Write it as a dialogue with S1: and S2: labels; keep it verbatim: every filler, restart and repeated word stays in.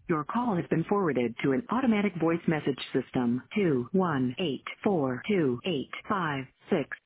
S1: Your call has been forwarded to an automatic voice message system. two one eight four two eight five six